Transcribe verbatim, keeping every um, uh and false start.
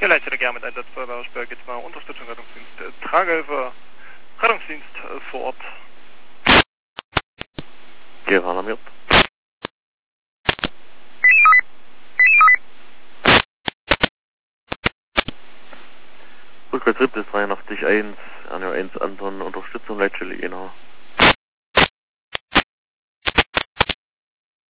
Ja, Leitstelle gerne mit Einsatz bei Bergsberg, jetzt mal Unterstützung, Rettungsdienst, äh, Tragehilfe, Rettungsdienst äh, vor Ort. Gera alarmiert. Rückwärts Ripp ist dreiundachtzig eins, R N O eins Anton, Unterstützung, Leitstelle Jena.